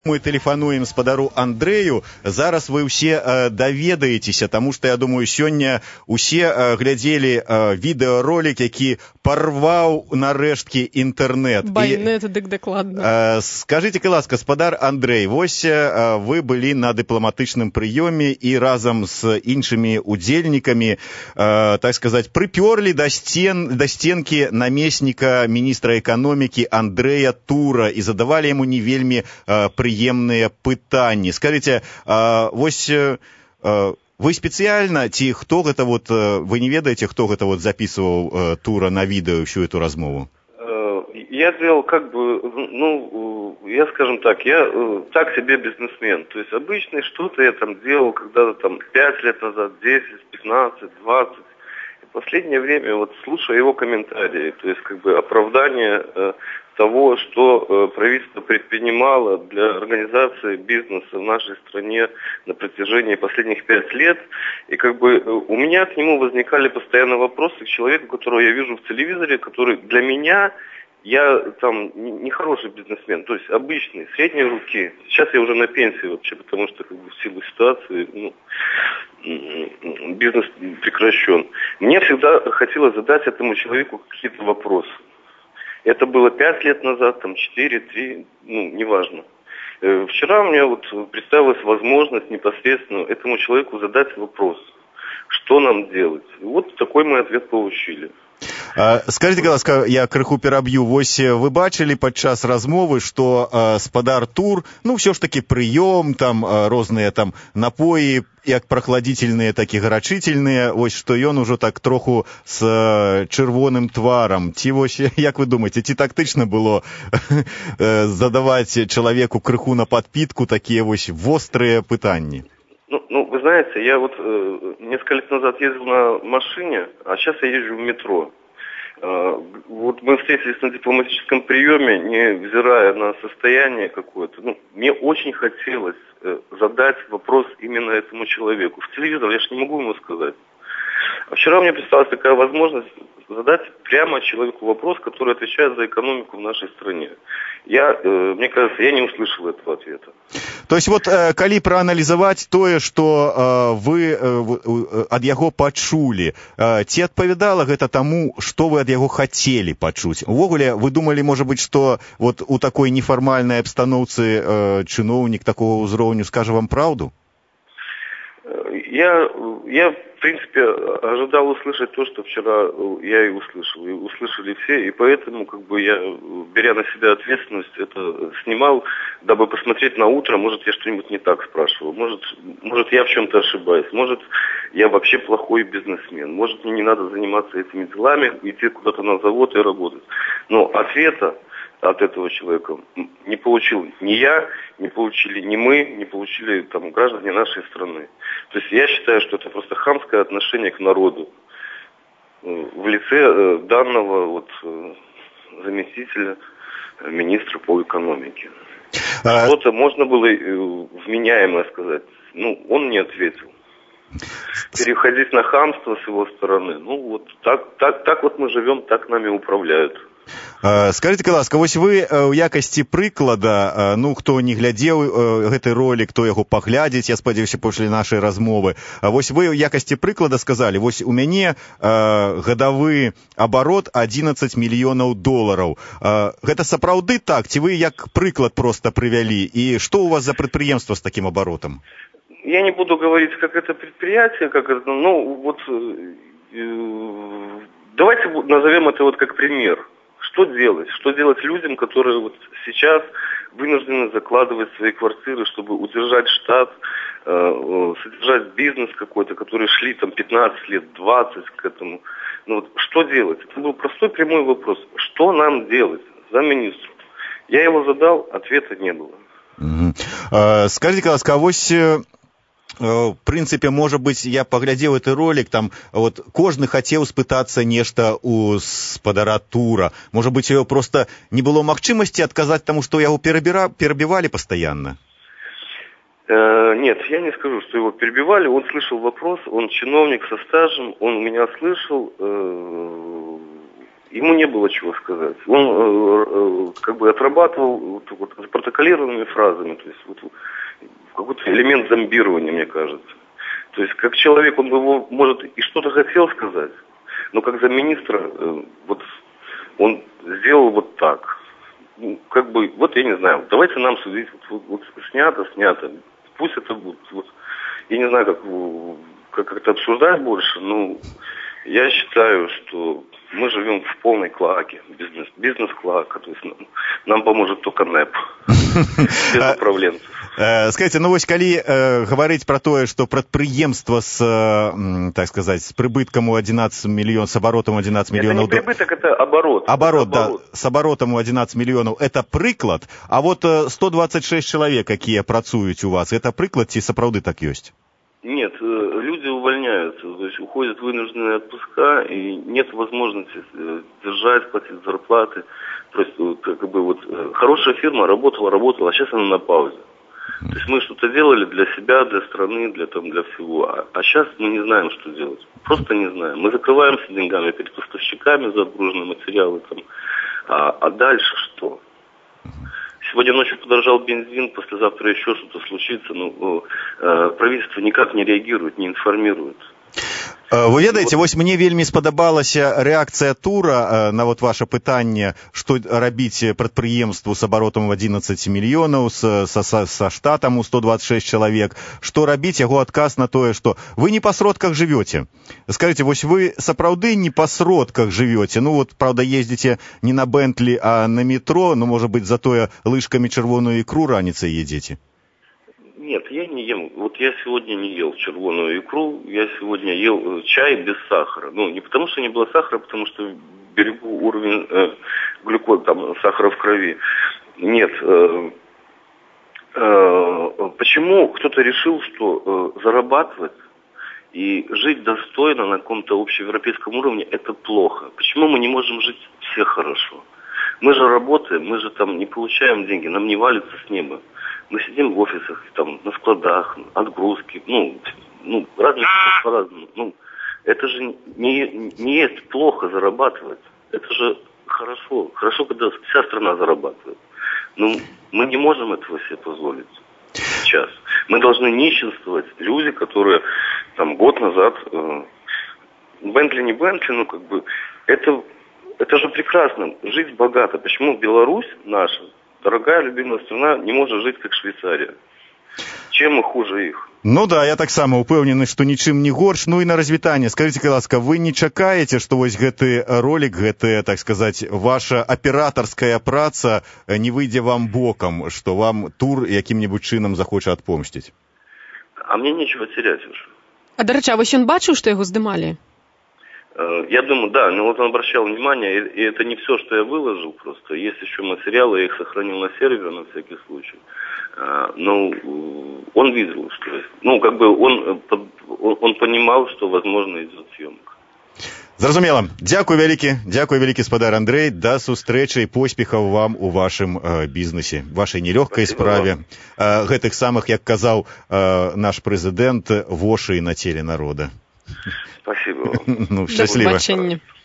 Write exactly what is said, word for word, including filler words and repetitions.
Мы тэлефануем спадару Андрэю. Зараз вы ўсе э, даведаецеся, таму што, я думаю, сёння усе э, глядзелі э, відэаролік, які парваў нарэшткі інтэрнэт. Байнет, дык дакладна. Э, скажыце, ласка, спадар Андрэй, вось э, вы былі на дыпламатычным прыёме і разам з іншымі удзельнікамі, э, так сказаць, прыпёрлі да сцен, да стенкі намесніка міністра эканомікі Андрэя Тура і задавалі яму не вельмі э, приемные пытанні. Скажите, а, вось а, вы специально, ці хто гэта вот, вы не ведаете, кто гэта вот записывал а, Тура на видео всю эту размову? Я делал как бы, ну, я скажем так, я так себе бизнесмен. То есть обычно что-то я там делал когда-то там пять лет назад, десять, пятнадцать, двадцать. И в последнее время вот слушая его комментарии, то есть как бы оправдание э, того, что э, правительство предпринимало для организации бизнеса в нашей стране на протяжении последних пять лет. И как бы э, у меня к нему возникали постоянно вопросы к человеку, которого я вижу в телевизоре, который для меня, я там нехороший бизнесмен, то есть обычный, средней руки. Сейчас я уже на пенсии вообще, потому что как бы в силу ситуации, ну, бизнес прекращен. Мне всегда хотелось задать этому человеку какие-то вопросы. Это было пять лет назад, там четыре, три, ну, неважно. Вчера у меня вот представилась возможность непосредственно этому человеку задать вопрос, что нам делать. И вот такой мы ответ получили. Скажите, ласка, я крыху пераб'ю. Вось вы бачылі падчас размовы, што э, спадар Тур, ну, ўсё ж таки прыём, там э, розныя там напоі, як прахладзительныя, так і гарачительныя, вось што ён ужо так троху з э, чырвоным тварам. Ці вось, як вы думаеце, ці тактычна было э, задаваць чалавеку крыху на падпітку такія вось вострыя пытанні? Ну, ну, вы знаете, я вот э, несколько лет назад ездил на машине, а сейчас я езжу в метро. Э, вот мы встретились на дипломатическом приеме, невзирая на состояние какое-то. Ну, мне очень хотелось э, задать вопрос именно этому человеку. В телевизор я же не могу ему сказать. А вчера у меня представилась такая возможность задать прямо человеку вопрос, который отвечает за экономику в нашей стране. Я, э, мне кажется, я не услышал этого ответа. То есть вот, э, калі прааналізаваць тое, што э, вы э, ад яго пачулі, э, ці адпавядала гэта таму, што вы ад яго хацелі пачуць? Увогуле, вы думалі, можа быць, што вот у такой нефармальнай абстаноўцы э, чыноўнік такого ўзроўню скажа вам праўду? Я, я, в принципе, ожидал услышать то, что вчера я и услышал, и услышали все, и поэтому, как бы, я, беря на себя ответственность, это снимал, дабы посмотреть на утро, может, я что-нибудь не так спрашивал, может, может, я в чем-то ошибаюсь, может, я вообще плохой бизнесмен, может, мне не надо заниматься этими делами, идти куда-то на завод и работать. Но ответа от этого человека не получил ни я, не получили ни мы, не получили там граждане нашей страны. То есть я считаю, что это просто хамское отношение к народу в лице данного вот заместителя министра по экономике. А... Что-то можно было вменяемое сказать. Ну, он не ответил. Переходить на хамство с его стороны. Ну, вот так, так, так вот мы живем, так нами управляют. Скажите, ласка, вось вы ў якасці прыклада, ну, хто не глядзеў гэты ролик, хто яго паглядзець, я спадзяюся, пасля нашай размовы, вось вы ў якасці прыклада сказалі, вось у мяне гадавы абарот адзінаццаць мільёнаў долараў. Гэта сапраўды так, ці вы як прыклад проста прывялі? І што у вас за прадпрыемства с таким оборотом? Я не буду говорить, как это предприятие, как это, ну, вот, э, давайте назовем это вот как пример. Что делать? Что делать людям, которые вот сейчас вынуждены закладывать свои квартиры, чтобы удержать штат, э, содержать бизнес какой-то, которые шли там пятнадцать лет, двадцать к этому. Ну вот что делать? Это был простой прямой вопрос. Что нам делать, замминистру? Я его задал, ответа не было. Mm-hmm. Скажите, ласка, а вось... В прынцыпе, можа быць, я паглядзеў гэты ролик, там вот кожны хацеў спытацца нешта у спадара Тура. Можа быць, яго просто не было магчымасці адказаць таму, што яго перабівалі пастаянна? Э, нет, я не скажу, что его перебивали. Он слышал вопрос, он чиновник со стажем, он меня слышал. Э, ему не было чего сказать. Он э, э, как бы отрабатывал вот, вот, протоколированными фразами, то есть вот, какой-то элемент зомбирования, мне кажется. То есть как человек, он бы, может, и что-то хотел сказать, но как замминистра, э, вот он сделал вот так. Ну, как бы, вот я не знаю, давайте нам судить, вот, вот, вот снято, снято. Пусть это будет, вот, я не знаю, как, как, как это обсуждать больше, но я считаю, что мы живем в полной клоаке, бизнес, бизнес-клоака, то есть нам, нам поможет только НЭП, без управленцев. Скажите, ну вось калі э, говорить про тое, что прадпрыемства с, э, так сказать, с прибытком у одиннадцать миллионов, с оборотом одиннадцать миллионов... Это не прибыток, это оборот. Оборот, это оборот, да, с оборотом у одиннадцать миллионов, это прыклад, а вот сто двадцать шесть человек, якія працуюць у вас, это прыклад ці сапраўды так ёсць? Нет, люди увольняются, то есть уходят в вынужденные отпуска, и нет возможности держать, платить зарплаты. Просто как бы вот хорошая фирма работала, работала, а сейчас она на паузе. То есть мы что-то делали для себя, для страны, для, там, для всего. А, а сейчас мы не знаем, что делать. Просто не знаем. Мы закрываемся деньгами перед поставщиками за отгруженные материалы. Там. А, а дальше что? Сегодня ночью подорожал бензин, послезавтра еще что-то случится. Ну, э, правительство никак не реагирует, не информирует. Вы ведаеце, вось мне вельмі спадабалася рэакцыя тура на вот ваше пытанне, што рабіць прадпрыемству с абаротам в одиннадцать мільёнаў, са, са, са штатам у сто двадцать шесть чалавек, што рабіць, яго адказ на тое, што вы не па сродках жывёце. Скажите, вось вы сапраўды не па сродках жывёце, ну вот, правда, ездзіце не на Бэнтлі, а на метро, ну, можа быць, затое лыжкамі чырвоную ікру раніцай едзеце. Нет, я не ем. Вот я сегодня не ел червоную икру, я сегодня ел чай без сахара. Ну, не потому что не было сахара, а потому что берегу уровень э, глюкозы, там, сахара в крови. Нет. Э, э, почему кто-то решил, что э, зарабатывать и жить достойно на каком-то общеевропейском уровне – это плохо? Почему мы не можем жить все хорошо? Мы же работаем, мы же там не получаем деньги, нам не валится с неба. Мы сидим в офисах, там, на складах, отгрузки, ну, ну разные по-разному. Ну, это же не, не есть плохо зарабатывать. Это же хорошо. Хорошо, когда вся страна зарабатывает. Но мы не можем этого себе позволить сейчас. Мы должны нищенствовать. Люди, которые там год назад, э, Бентли не Бентли, ну, как бы, это, это же прекрасно. Жить богато. Почему Беларусь наша, дорогая, любимая страна, не может жить, как Швейцария? Чем мы хуже их? Ну да, я таксама упэўнены, што нічым не горш. Ну і на развітанне, скажите, ласка, вы не чакаеце, што вось гэты ролик, гэты, так сказать, ваша аператарская праца не выйдзе вам бокам, што вам тур якім-небудзь чынам захоча адпомсціць? А мне нечего терять уже. А, до речі, а вось ён бачыў, што яго здымалі? Я думаю, да, но вот он обращал внимание, и это не все, что я выложил просто. Есть еще материалы, я их сохранил на сервере на всякий случай. Но он видел, что... Ну, как бы он, он понимал, что, возможно, идет съемка. Зразумела. Дзякуй вялікі, дзякуй вялікі, спадар Андрэй. Да сустрэчы і поспехаў вам у вашым э, бізнесе, вашай нелёгкай справе. Э, гэтых самых, як казаў э, наш прэзідэнт, вошай на целе народа. Спасибо вам. Ну, счастливо. До побачення.